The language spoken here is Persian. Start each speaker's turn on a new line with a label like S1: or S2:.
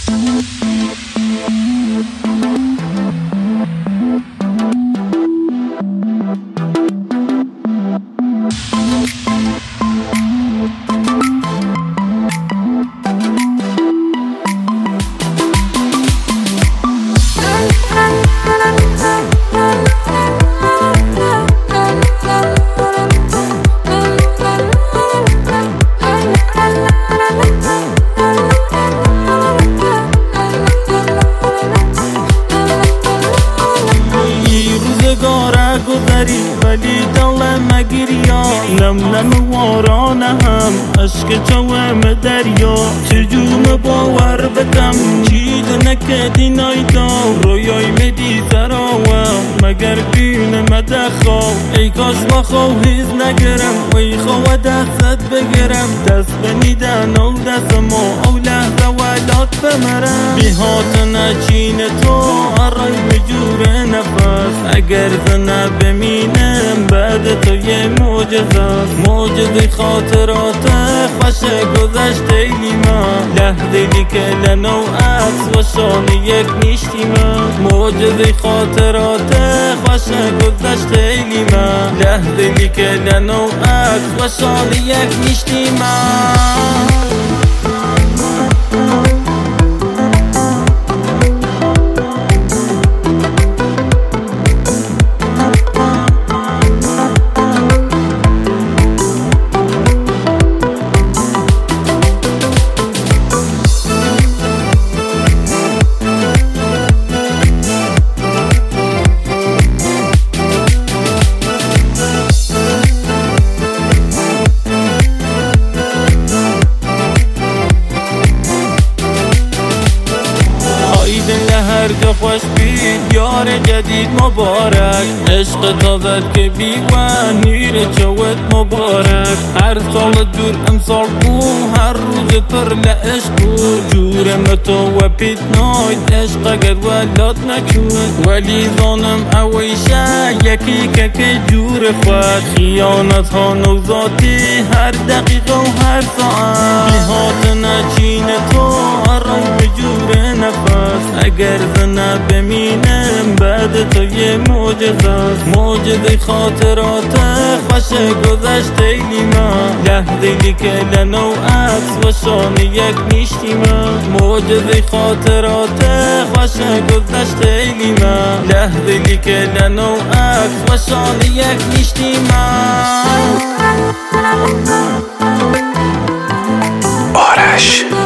S1: ولی دلم مگیریا نم نم وارانه هم عشق جوام دریا چجوم باور بکم چید نکدی نایدا رویای مدی سراوه مگر بین مدخواه ای کاش بخواه هیز نگرم وی خواه دستت بگرم دست بنیدن او دست ما او لحظه ولات بمرم بیهات نچین تو آرای بجور نفس اگر زنه بمینم بعد تو یه معجزه خاطرات خوش گذشته لیما لحظه‌ای که لنو عکس و شان یک نیشتیما معجزه خاطرات خوش گذشته لیما لحظه‌ای که لنو عکس و شان یک نیشتیما هرگاه خوش بید یار جدید مبارک عشق تازد که بیوان نیر چوت مبارک هر سال دور امسال بوم هر روز پر لعشق بود جورم تو و پیت ناید عشق اگر ولاد نکود ولی زانم اویشه یکی که جور خود خیانت ها نوزاتی هر دقیقه و هر ساعت بیهات نچین تو آرای بجور نفس اگر زنه بمینم بعد تو یه معجزه خاطرات خوش گذشته لیما لحظه‌ای که لنو عکس و شان یک نیشتیما معجزه خاطرات خوش گذشته لیما لحظه‌ای که لنو عکس و شان یک نیشتیما
S2: آرش